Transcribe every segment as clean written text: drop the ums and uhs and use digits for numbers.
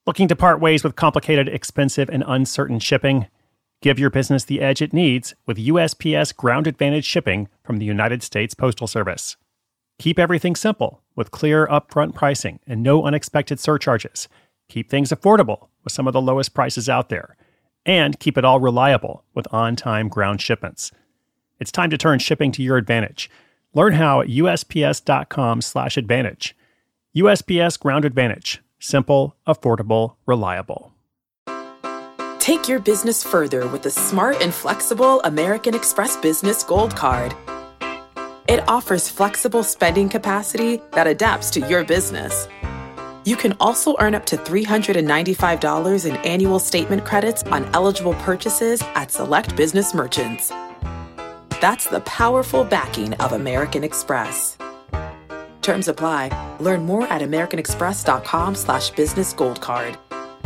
Looking to part ways with complicated, expensive, and uncertain shipping? Give your business the edge it needs with USPS Ground Advantage shipping from the United States Postal Service. Keep everything simple with clear upfront pricing and no unexpected surcharges. Keep things affordable with some of the lowest prices out there. And keep it all reliable with on-time ground shipments. It's time to turn shipping to your advantage. Learn how at USPS.com/advantage. USPS Ground Advantage. Simple, affordable, reliable. Take your business further with the smart and flexible American Express Business Gold Card. It offers flexible spending capacity that adapts to your business. You can also earn up to $395 in annual statement credits on eligible purchases at select business merchants. That's the powerful backing of American Express. Terms apply. Learn more at americanexpress.com/business gold card.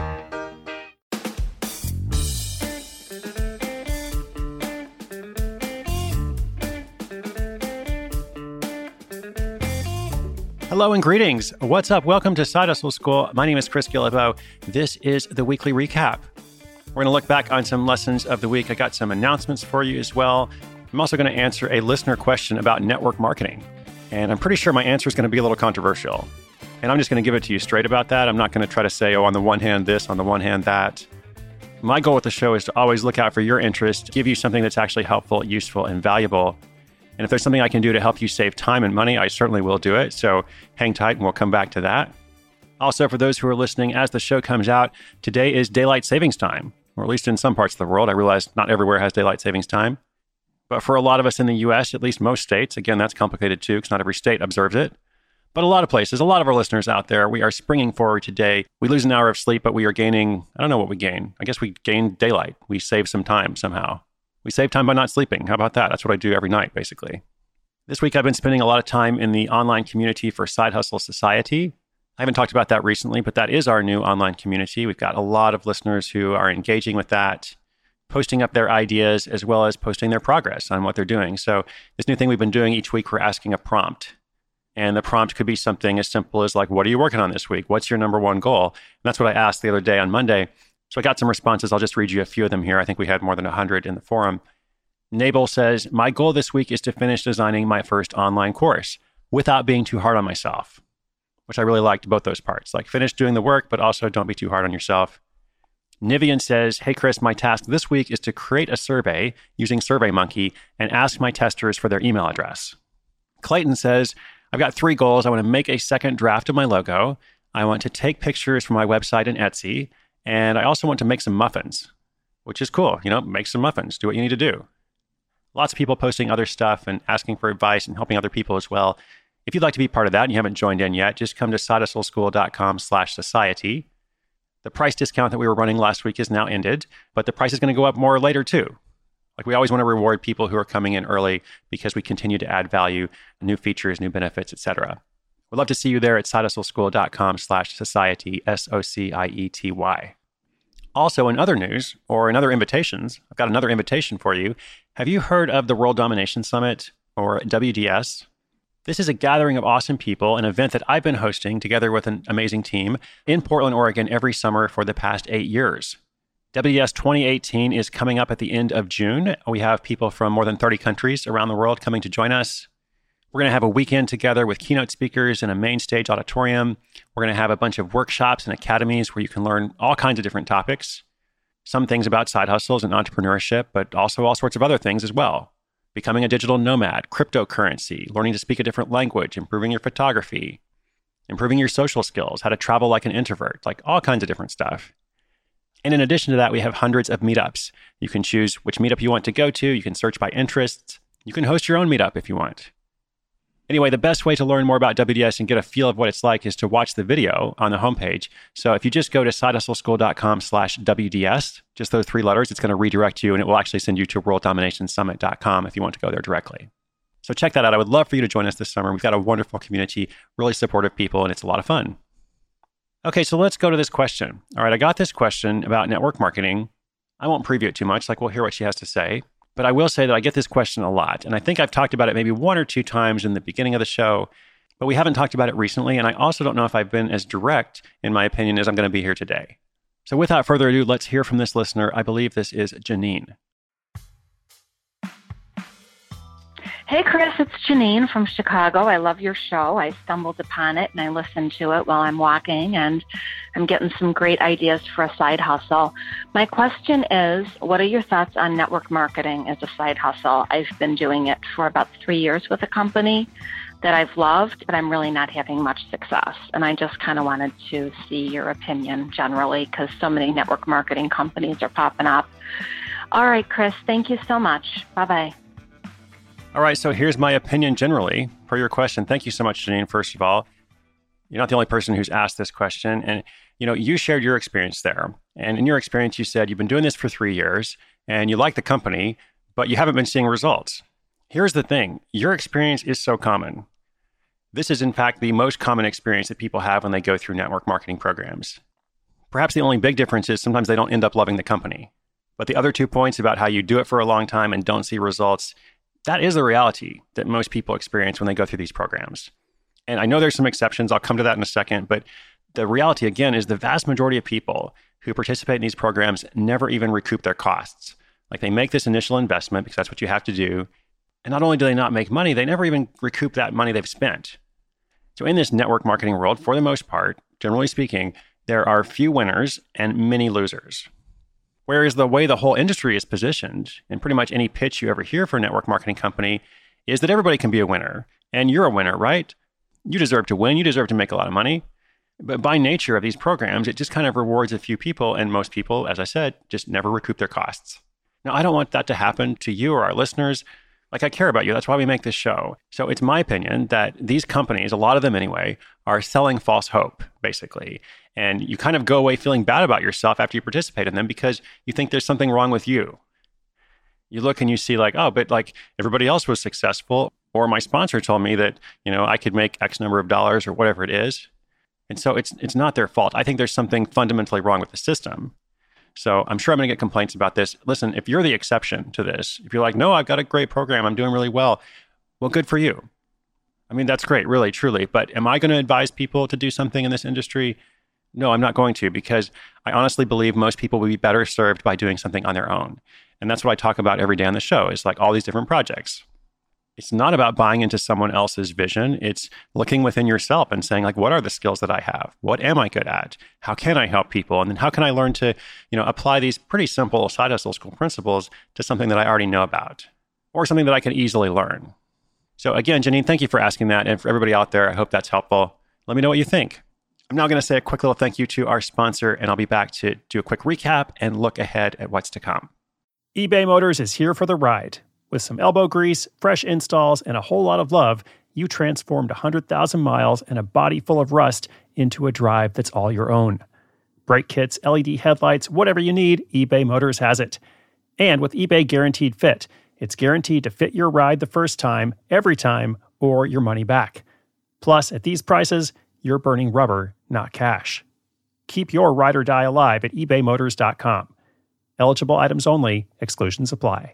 Hello and greetings. What's up? Welcome to Side Hustle School. My name is Chris Guillebeau. This is the weekly recap. We're going to look back on some lessons of the week. I got some announcements for you as well. I'm also going to answer a listener question about network marketing. And I'm pretty sure my answer is going to be a little controversial. And I'm just going to give it to you straight about that. I'm not going to try to say, on the one hand this, on the one hand that. My goal with the show is to always look out for your interest, give you something that's actually helpful, useful, and valuable. And if there's something I can do to help you save time and money, I certainly will do it. So hang tight and we'll come back to that. Also, for those who are listening, as the show comes out, today is daylight savings time, or at least in some parts of the world. I realize not everywhere has daylight savings time. But for a lot of us in the U.S., at least most states, again, that's complicated too, because not every state observes it. But a lot of places, a lot of our listeners out there, we are springing forward today. We lose an hour of sleep, but we are gaining, I don't know what we gain. I guess we gain daylight. We save some time somehow. We save time by not sleeping. How about that? That's what I do every night, basically. This week, I've been spending a lot of time in the online community for Side Hustle Society. I haven't talked about that recently, but that is our new online community. We've got a lot of listeners who are engaging with that, posting up their ideas as well as posting their progress on what they're doing. So this new thing we've been doing each week, we're asking a prompt. And the prompt could be something as simple as like, what are you working on this week? What's your number one goal? And that's what I asked the other day on Monday. So I got some responses. I'll just read you a few of them here. I think we had more than 100 in the forum. Nabel says, my goal this week is to finish designing my first online course without being too hard on myself, which I really liked both those parts. Like finish doing the work, but also don't be too hard on yourself. Nivian says, hey, Chris, my task this week is to create a survey using SurveyMonkey and ask my testers for their email address. Clayton says, I've got 3 goals. I want to make a second draft of my logo. I want to take pictures from my website and Etsy. And I also want to make some muffins, which is cool. You know, make some muffins. Do what you need to do. Lots of people posting other stuff and asking for advice and helping other people as well. If you'd like to be part of that and you haven't joined in yet, just come to sidehustleschool.com/society. The price discount that we were running last week is now ended, but the price is going to go up more later too. Like we always want to reward people who are coming in early because we continue to add value, new features, new benefits, etc. We'd love to see you there at sidehustleschool.com/society, SOCIETY. Also, in other news, or in other invitations, I've got another invitation for you. Have you heard of the World Domination Summit, or WDS? This is a gathering of awesome people, an event that I've been hosting together with an amazing team in Portland, Oregon every summer for the past 8 years. WDS 2018 is coming up at the end of June. We have people from more than 30 countries around the world coming to join us. We're going to have a weekend together with keynote speakers in a main stage auditorium. We're going to have a bunch of workshops and academies where you can learn all kinds of different topics. Some things about side hustles and entrepreneurship, but also all sorts of other things as well. Becoming a digital nomad, cryptocurrency, learning to speak a different language, improving your photography, improving your social skills, how to travel like an introvert, like all kinds of different stuff. And in addition to that, we have hundreds of meetups. You can choose which meetup you want to go to. You can search by interests. You can host your own meetup if you want. Anyway, the best way to learn more about WDS and get a feel of what it's like is to watch the video on the homepage. So if you just go to sidehustleschool.com/WDS, just those 3 letters, it's going to redirect you and it will actually send you to worlddominationsummit.com if you want to go there directly. So check that out. I would love for you to join us this summer. We've got a wonderful community, really supportive people, and it's a lot of fun. Okay, so let's go to this question. All right, I got this question about network marketing. I won't preview it too much, like we'll hear what she has to say. But I will say that I get this question a lot. And I think I've talked about it maybe 1 or 2 times in the beginning of the show. But we haven't talked about it recently, and I also don't know if I've been as direct in my opinion as I'm going to be here today. So without further ado, let's hear from this listener. I believe this is Janine. Hey, Chris, it's Janine from Chicago. I love your show. I stumbled upon it and I listened to it while I'm walking, and I'm getting some great ideas for a side hustle. My question is, what are your thoughts on network marketing as a side hustle? I've been doing it for about 3 years with a company that I've loved, but I'm really not having much success. And I just kind of wanted to see your opinion generally, because so many network marketing companies are popping up. All right, Chris, thank you so much. Bye-bye. All right, so here's my opinion generally for your question. Thank you so much, Janine, first of all. You're not the only person who's asked this question. And, you shared your experience there. And in your experience, you said you've been doing this for 3 years and you like the company, but you haven't been seeing results. Here's the thing. Your experience is so common. This is, in fact, the most common experience that people have when they go through network marketing programs. Perhaps the only big difference is sometimes they don't end up loving the company. But the other 2 points about how you do it for a long time and don't see results, that is the reality that most people experience when they go through these programs. And I know there's some exceptions. I'll come to that in a second. But the reality, again, is the vast majority of people who participate in these programs never even recoup their costs. Like, they make this initial investment because that's what you have to do. And not only do they not make money, they never even recoup that money they've spent. So in this network marketing world, for the most part, generally speaking, there are few winners and many losers. Whereas the way the whole industry is positioned, and pretty much any pitch you ever hear for a network marketing company, is that everybody can be a winner. And you're a winner, right? You deserve to win. You deserve to make a lot of money. But by nature of these programs, it just kind of rewards a few people. And most people, as I said, just never recoup their costs. Now, I don't want that to happen to you or our listeners. Like, I care about you. That's why we make this show. So it's my opinion that these companies, a lot of them anyway, are selling false hope, basically. And you kind of go away feeling bad about yourself after you participate in them because you think there's something wrong with you. You look and you see like, oh, but like everybody else was successful, or my sponsor told me that, I could make X number of dollars or whatever it is. And so it's not their fault. I think there's something fundamentally wrong with the system. So I'm sure I'm going to get complaints about this. Listen, if you're the exception to this, if you're like, no, I've got a great program, I'm doing really well, good for you. I mean, that's great, really, truly. But am I going to advise people to do something in this industry? No, I'm not going to, because I honestly believe most people would be better served by doing something on their own. And that's what I talk about every day on the show, is like all these different projects. It's not about buying into someone else's vision. It's looking within yourself and saying, like, what are the skills that I have? What am I good at? How can I help people? And then how can I learn to, apply these pretty simple side hustle school principles to something that I already know about, or something that I can easily learn? So again, Janine, thank you for asking that. And for everybody out there, I hope that's helpful. Let me know what you think. I'm now going to say a quick little thank you to our sponsor, and I'll be back to do a quick recap and look ahead at what's to come. eBay Motors is here for the ride. With some elbow grease, fresh installs, and a whole lot of love, you transformed 100,000 miles and a body full of rust into a drive that's all your own. Brake kits, LED headlights, whatever you need, eBay Motors has it. And with eBay Guaranteed Fit, it's guaranteed to fit your ride the first time, every time, or your money back. Plus, at these prices, you're burning rubber, not cash. Keep your ride or die alive at ebaymotors.com. Eligible items only. Exclusions apply.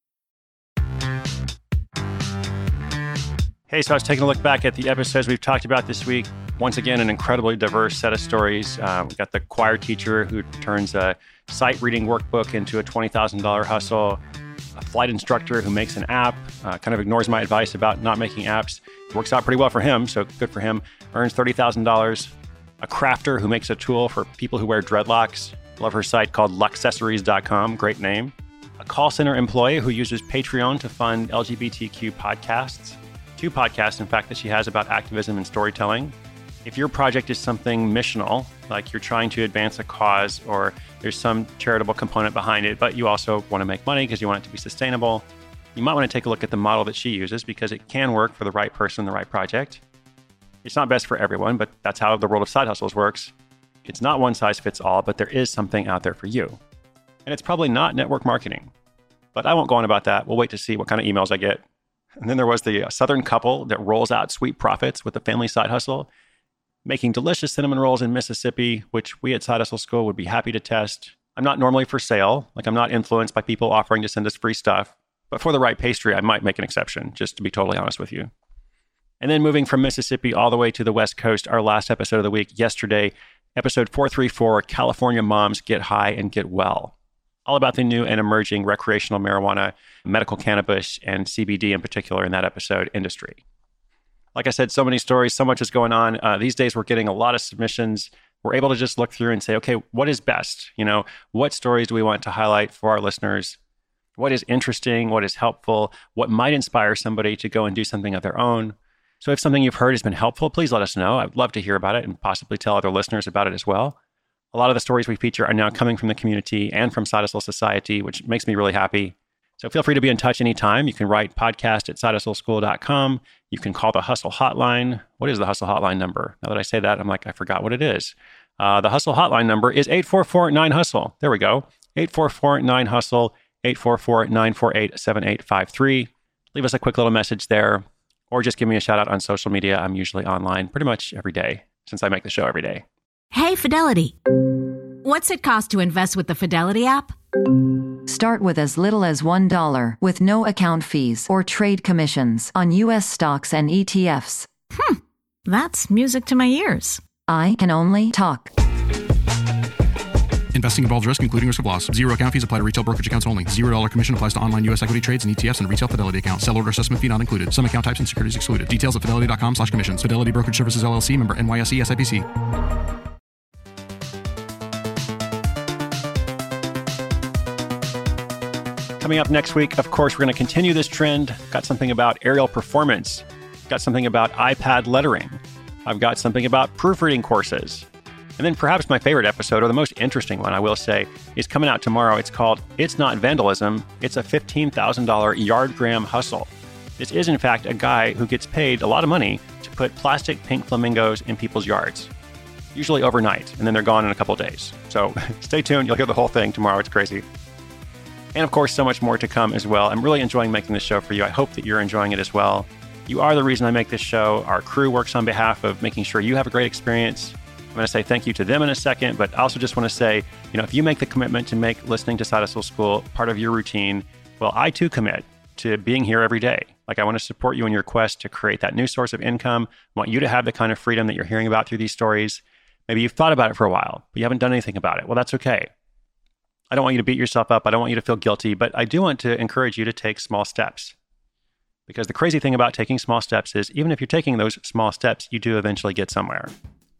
Hey, so I was taking a look back at the episodes we've talked about this week. Once again, an incredibly diverse set of stories. We've got the choir teacher who turns a sight reading workbook into a $20,000 hustle, a flight instructor who makes an app, kind of ignores my advice about not making apps. It works out pretty well for him, so good for him. Earns $30,000. A crafter who makes a tool for people who wear dreadlocks. Love her site called luxcessories.com. Great name. A call center employee who uses Patreon to fund LGBTQ podcasts. 2 podcasts, in fact, that she has about activism and storytelling. If your project is something missional, like you're trying to advance a cause or there's some charitable component behind it, but you also want to make money because you want it to be sustainable, you might want to take a look at the model that she uses because it can work for the right person, the right project. It's not best for everyone, but that's how the world of side hustles works. It's not one size fits all, but there is something out there for you. And it's probably not network marketing. But I won't go on about that. We'll wait to see what kind of emails I get. And then there was the Southern couple that rolls out sweet profits with the family side hustle, making delicious cinnamon rolls in Mississippi, which we at Side Hustle School would be happy to test. I'm not normally for sale. Like, I'm not influenced by people offering to send us free stuff. But for the right pastry, I might make an exception, just to be totally honest with you. And then moving from Mississippi all the way to the West Coast, our last episode of the week yesterday, episode 434, California Moms Get High and Get Well. All about the new and emerging recreational marijuana, medical cannabis, and CBD in particular in that episode industry. Like I said, so many stories, so much is going on. These days, we're getting a lot of submissions. We're able to just look through and say, okay, what is best? What stories do we want to highlight for our listeners? What is interesting? What is helpful? What might inspire somebody to go and do something of their own? So if something you've heard has been helpful, please let us know. I'd love to hear about it and possibly tell other listeners about it as well. A lot of the stories we feature are now coming from the community and from Side Hustle Society, which makes me really happy. So feel free to be in touch anytime. You can write podcast@sidehustleschool.com. You can call the Hustle Hotline. What is the Hustle Hotline number? Now that I say that, I'm like, I forgot what it is. The Hustle Hotline number is 844-9HUSTLE. There we go. 844-9HUSTLE, 844-948-7853. Leave us a quick little message there, or just give me a shout out on social media. I'm usually online pretty much every day since I make the show every day. Hey, Fidelity. What's it cost to invest with the Fidelity app? Start with as little as $1 with no account fees or trade commissions on U.S. stocks and ETFs. That's music to my ears. I can only talk. Investing involves risk, including risk of loss. Zero account fees apply to retail brokerage accounts only. $0 commission applies to online U.S. equity trades and ETFs and retail Fidelity accounts. Sell order assessment fee not included. Some account types and securities excluded. Details at fidelity.com/commissions. Fidelity Brokerage Services, LLC, member NYSE, SIPC. Coming up next week, of course, we're going to continue this trend. Got something about aerial performance. Got something about iPad lettering. I've got something about proofreading courses. And then perhaps my favorite episode, or the most interesting one, I will say, is coming out tomorrow. It's called It's Not Vandalism. It's a $15,000 yard-gram hustle. This is, in fact, a guy who gets paid a lot of money to put plastic pink flamingos in people's yards, usually overnight, and then they're gone in a couple of days. So stay tuned. You'll hear the whole thing tomorrow. It's crazy. And of course, so much more to come as well. I'm really enjoying making this show for you. I hope that you're enjoying it as well. You are the reason I make this show. Our crew works on behalf of making sure you have a great experience. I'm going to say thank you to them in a second, but I also just want to say, if you make the commitment to make listening to Side Hustle School part of your routine, well, I too commit to being here every day. Like, I want to support you in your quest to create that new source of income. I want you to have the kind of freedom that you're hearing about through these stories. Maybe you've thought about it for a while, but you haven't done anything about it. Well, that's okay. I don't want you to beat yourself up. I don't want you to feel guilty, but I do want to encourage you to take small steps. Because the crazy thing about taking small steps is, even if you're taking those small steps, you do eventually get somewhere.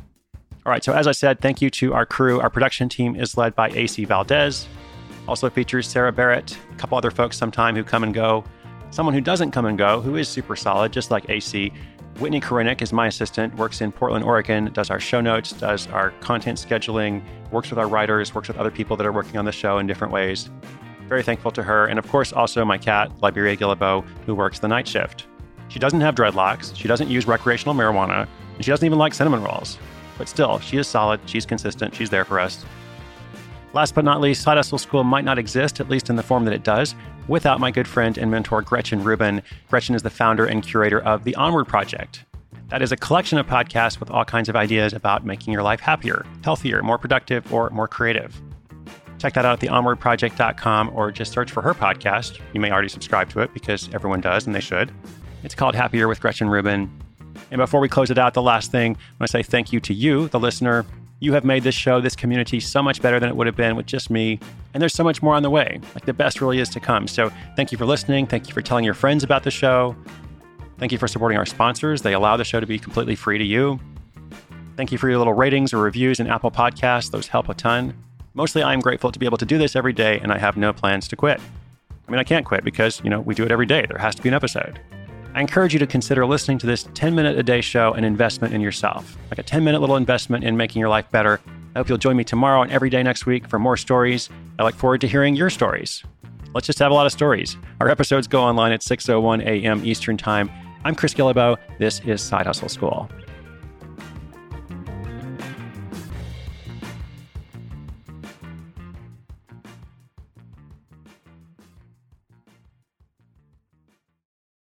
All right, so as I said, thank you to our crew. Our production team is led by AC Valdez. Also features Sarah Barrett, a couple other folks sometime who come and go. Someone who doesn't come and go, who is super solid, just like AC. Whitney Korinek is my assistant, works in Portland, Oregon, does our show notes, does our content scheduling, works with our writers, works with other people that are working on the show in different ways. Very thankful to her. And of course, also my cat, Liberia Guillebeau, who works the night shift. She doesn't have dreadlocks, she doesn't use recreational marijuana, and she doesn't even like cinnamon rolls. But still, she is solid, she's consistent, she's there for us. Last but not least, Side Hustle School might not exist, at least in the form that it does, without my good friend and mentor, Gretchen Rubin. Gretchen is the founder and curator of The Onward Project. That is a collection of podcasts with all kinds of ideas about making your life happier, healthier, more productive, or more creative. Check that out at theonwardproject.com, or just search for her podcast. You may already subscribe to it because everyone does, and they should. It's called Happier with Gretchen Rubin. And before we close it out, the last thing, I want to say thank you to you, the listener. You have made this show, this community, so much better than it would have been with just me. And there's so much more on the way. Like, the best really is to come. So thank you for listening. Thank you for telling your friends about the show. Thank you for supporting our sponsors. They allow the show to be completely free to you. Thank you for your little ratings or reviews in Apple Podcasts. Those help a ton. Mostly, I'm grateful to be able to do this every day, and I have no plans to quit. I mean, I can't quit because, we do it every day. There has to be an episode. I encourage you to consider listening to this 10-minute-a-day show an investment in yourself, like a 10-minute little investment in making your life better. I hope you'll join me tomorrow and every day next week for more stories. I look forward to hearing your stories. Let's just have a lot of stories. Our episodes go online at 6:01 a.m. Eastern Time. I'm Chris Guillebeau. This is Side Hustle School.